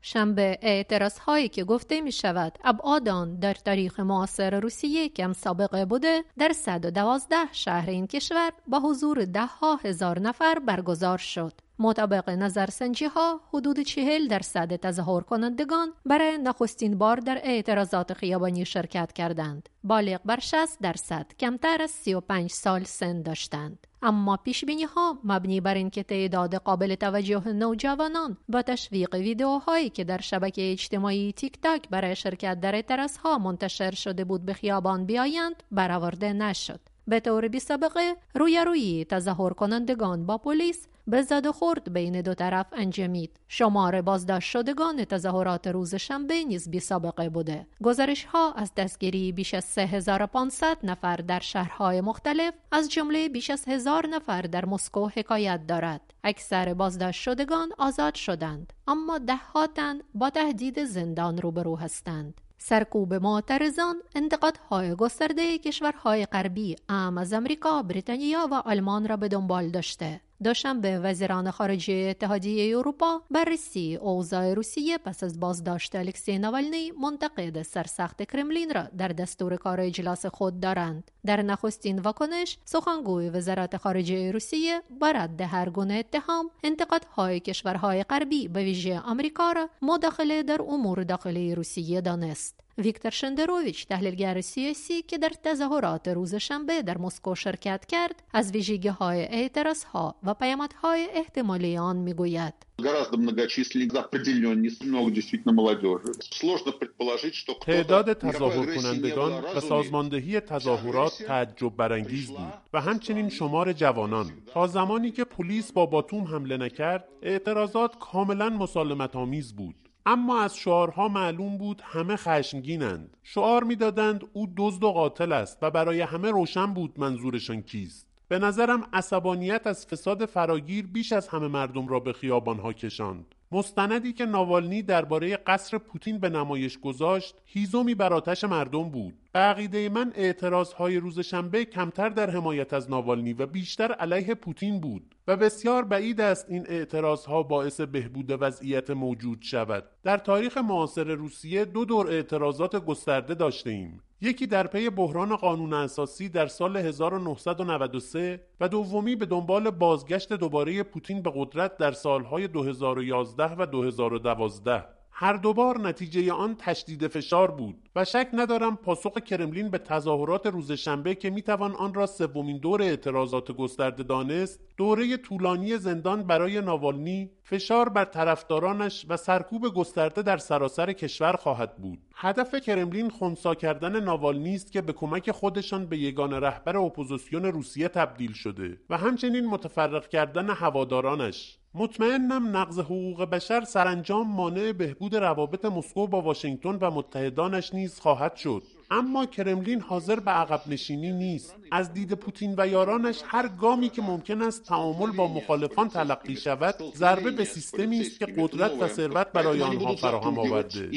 شنبه اعتراض‌هایی که گفته می‌شود ابعاد آن در تاریخ معاصر روسیه کم سابقه بوده در 112 شهر این کشور با حضور ده‌ها هزار نفر برگزار شد. مطابق نظرسنجی‌ها حدود 40% تظاهر کنندگان برای نخستین بار در اعتراضات خیابانی شرکت کردند. بالغ بر 60% کمتر از 35 سال سن داشتند. اما پیشبینی‌ها مبنی بر اینکه تعداد قابل توجه نوجوانان با تشویق ویدیوهایی که در شبکه اجتماعی تیک تاک برای شرکت در اعتراضها منتشر شده بود به خیابان بیایند برآورده نشد. به طور بی‌سابقه رویارویی تظاهر کنندگان با پلیس به زد و خورد بین دو طرف انجامید. شمار بازداشت شدگان تظاهرات روز شنبه نیز بی‌سابقه بوده. گزارش‌ها از دستگیری بیش از 3500 نفر در شهرهای مختلف از جمله بیش از 1000 نفر در مسکو حکایت دارد. اکثر بازداشت شدگان آزاد شدند، اما ده‌ها تن با تهدید زندان روبرو هستند. سرکوب معترضان انتقادهای گسترده کشورهای غربی اعم از امریکا، بریتانیا و آلمان را به دنبال داشته. دوشنبه وزیران خارجه اتحادیه اروپا بررسی اوضاع روسیه پس از بازداشت الکسی ناوالنی منتقد سرسخت کرملین را در دستور کار اجلاس خود دارند. در نخستین واکنش سخنگوی وزارت خارجه روسیه با رد هر گونه اتهام انتقادهای کشورهای غربی به ویژه آمریکا را مداخله در امور داخلی روسیه دانست. ویکتور شندروویچ، تحلیلگر سیاسی که در تظاهرات روز شنبه در مسکو شرکت کرد، از ویژگی‌های اعتراض‌ها و پیامدهای احتمالی آن می‌گوید. تعداد تظاهر کنندگان و سازماندهی تظاهرات تعجب برانگیز بود و همچنین شمار جوانان. تا زمانی که پلیس با باتوم حمله نکرد، اعتراضات کاملا مسالمت آمیز بود. اما از شعارها معلوم بود همه خشمگینند. شعار میدادند او دزد و قاتل است و برای همه روشن بود منظورشان کیست. به نظرم عصبانیت از فساد فراگیر بیش از همه مردم را به خیابانها کشاند. مستندی که ناوالنی درباره قصر پوتین به نمایش گذاشت هیزمی بر آتش مردم بود. به عقیده من اعتراضهای روز شنبه کمتر در حمایت از ناوالنی و بیشتر علیه پوتین بود و بسیار بعید است این اعتراضها باعث بهبود وضعیت موجود شود. در تاریخ معاصر روسیه دو دور اعتراضات گسترده داشته ایم. یکی در پی بحران قانون اساسی در سال 1993 و دومی به دنبال بازگشت دوباره پوتین به قدرت در سالهای 2011 و 2012. هر دوبار نتیجه آن تشدید فشار بود و شک ندارم پاسخ کرملین به تظاهرات روز شنبه که میتوان آن را سومین دور اعتراضات گسترده دانست، دوره طولانی زندان برای ناوالنی، فشار بر طرفدارانش و سرکوب گسترده در سراسر کشور خواهد بود. هدف کرملین خنثی کردن ناوالنی است که به کمک خودشان به یگانه رهبر اپوزیسیون روسیه تبدیل شده و همچنین متفرق کردن هوادارانش. مطمئنم نقض حقوق بشر سرانجام مانع بهبود روابط مسکو با واشنگتن و متحدانش نیز خواهد شد. اما کرملین حاضر به عقب نشینی نیست. از دید پوتین و یارانش هر گامی که ممکن است تعامل با مخالفان تلقی شود ضربه به سیستمی است که قدرت و ثروت برای آنها فراهم آورده.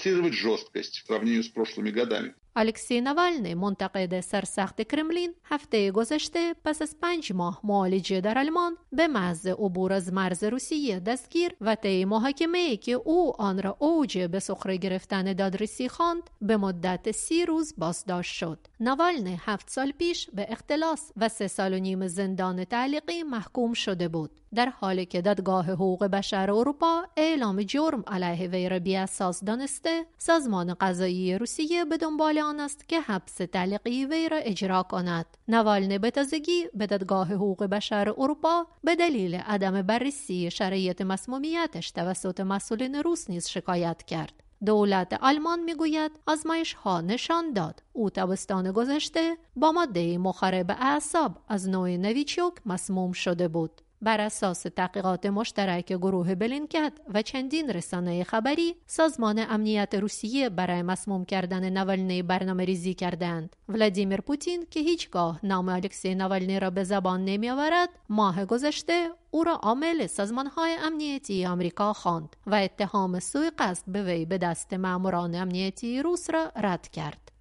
الکسی ناوالنی، منتقد سرسخت کرملین، هفته گذشته پس از 5 ماه معالجه در آلمان به محض عبور از مرز روسیه دستگیر و طی محاکمه‌ای که او آن را اوج به سخره گرفتن دادرسی خواند به مدت 30 روز بازداشت شد. ناوالنی 7 سال پیش به اختلاس و 3 سال و نیم زندان تعلیقی محکوم شده بود، در حالی که دادگاه حقوق بشر اروپا اعلام جرم علیه وی را بی‌اساس دانسته. سازمان قضایی روسیه به دنبال آن است که حبس تعلیقی وی را اجرا کند. ناوالنی به تازگی به دادگاه حقوق بشر اروپا به دلیل عدم بررسی شرایط مسمومیتش توسط مسئولین روس نیز شکایت کرد. دولت آلمان میگوید آزمایش‌ها نشان داد او تابستان گذشته با ماده مخرب اعصاب از نوع نویچوک مسموم شده بود. بر اساس تحقیقات مشترک گروه بلینکت و چندین رسانه خبری، سازمان امنیت روسیه برای مسموم کردن ناوالنی برنامه ریزی کردند. ولادیمیر پوتین که هیچگاه نام الکسی ناوالنی را به زبان نمی آورد، ماه گذشته او را عامل سازمان‌های امنیتی آمریکا خواند و اتهام سوء قصد به وی به دست ماموران امنیتی روس را رد کرد.